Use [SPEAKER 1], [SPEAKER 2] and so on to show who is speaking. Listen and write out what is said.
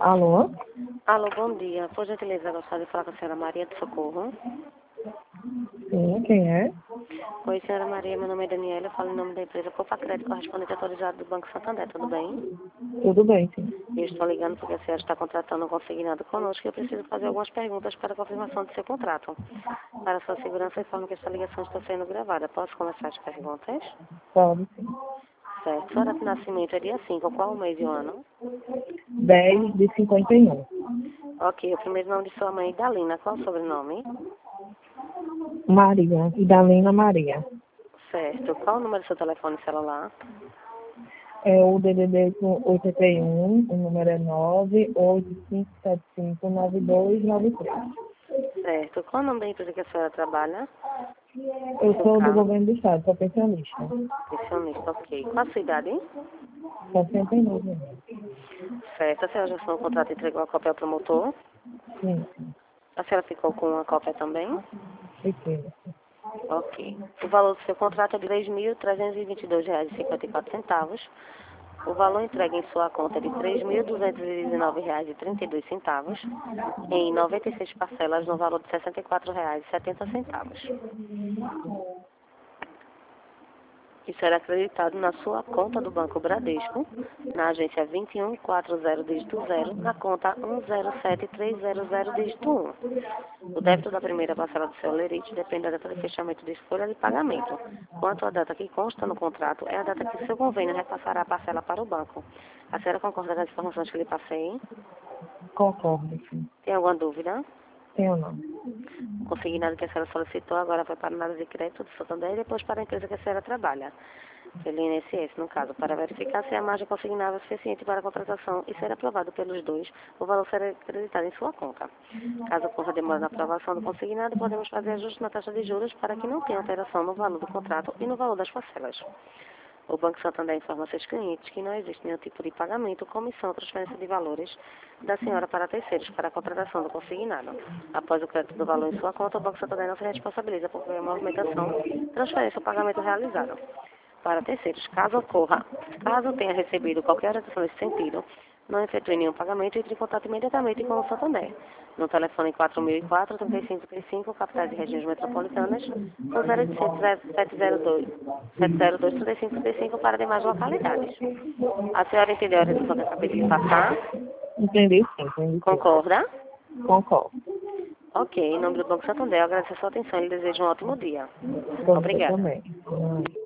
[SPEAKER 1] Alô?
[SPEAKER 2] Alô, bom dia. Por gentileza, eu gostaria de falar com a senhora Maria de Socorro.
[SPEAKER 1] Sim, quem é?
[SPEAKER 2] Oi, senhora Maria, meu nome é Daniela, eu falo em nome da empresa Copa Crédito Correspondente Autorizado do Banco Santander, tudo bem?
[SPEAKER 1] Tudo bem, sim.
[SPEAKER 2] Eu estou ligando porque a senhora está contratando um consignado conosco e eu preciso fazer algumas perguntas para a confirmação do seu contrato. Para sua segurança, informo que esta ligação está sendo gravada. Posso começar as perguntas?
[SPEAKER 1] Pode, sim.
[SPEAKER 2] Certo. Sua data de nascimento é dia 5. Qual o mês e o ano?
[SPEAKER 1] 10 de 51.
[SPEAKER 2] Ok, o primeiro nome de sua mãe é Dalina. Qual o sobrenome?
[SPEAKER 1] Maria, Idalina Maria.
[SPEAKER 2] Certo. Qual o número do seu telefone celular?
[SPEAKER 1] É o DDD 81, o número é 985759293.
[SPEAKER 2] Certo. Qual o nome da empresa que a senhora trabalha?
[SPEAKER 1] Eu
[SPEAKER 2] Seu
[SPEAKER 1] sou do
[SPEAKER 2] cargo?
[SPEAKER 1] governo do estado, sou pensionista.
[SPEAKER 2] Pensionista, ok. Qual a sua idade?
[SPEAKER 1] 69 anos.
[SPEAKER 2] Certo. A senhora já assinou o contrato e entregou a cópia ao promotor?
[SPEAKER 1] Sim, sim.
[SPEAKER 2] A senhora ficou com uma cópia também?
[SPEAKER 1] Pequeno.
[SPEAKER 2] Ok. O valor do seu contrato é de R$ 3.322,54. O valor entregue em sua conta é de R$ 3.219,32, em 96 parcelas no valor de R$ 64,70. Isso será acreditado na sua conta do Banco Bradesco, na agência 2140 dígito 0, na conta 107300 dígito 1. O débito da primeira parcela do seu lerite depende da data de fechamento de folha de pagamento. Quanto à data que consta no contrato, é a data que o seu convênio repassará a parcela para o banco. A senhora concorda com as informações que lhe passei?
[SPEAKER 1] Concordo, sim.
[SPEAKER 2] Tem alguma dúvida?
[SPEAKER 1] Tenho não.
[SPEAKER 2] O consignado que a senhora solicitou agora foi para a análise de crédito do Santander e depois para a empresa que a senhora trabalha, pelo INSS, no caso, para verificar se a margem consignável é suficiente para a contratação e ser aprovado pelos dois, o valor será acreditado em sua conta. Caso ocorra demora na aprovação do consignado, podemos fazer ajustes na taxa de juros para que não tenha alteração no valor do contrato e no valor das parcelas. O Banco Santander informa a seus clientes que não existe nenhum tipo de pagamento, comissão ou transferência de valores da senhora para terceiros para a contratação do consignado. Após o crédito do valor em sua conta, o Banco Santander não se responsabiliza por qualquer movimentação, transferência ou pagamento realizado. Para terceiros, caso tenha recebido qualquer orientação nesse sentido, não efetue nenhum pagamento, entre em contato imediatamente com o Santander. No telefone 4004-3535, capitais e regiões metropolitanas, no 0800 702 3535 para demais localidades. A senhora entendeu a orientação que eu acabei de lhe passar?
[SPEAKER 1] Entendi, sim, entendi tudo.
[SPEAKER 2] Concorda?
[SPEAKER 1] Concordo.
[SPEAKER 2] Ok, em nome do Banco Santander, eu agradeço a sua atenção e lhe desejo um ótimo dia.
[SPEAKER 1] Para você
[SPEAKER 2] Obrigada.
[SPEAKER 1] também.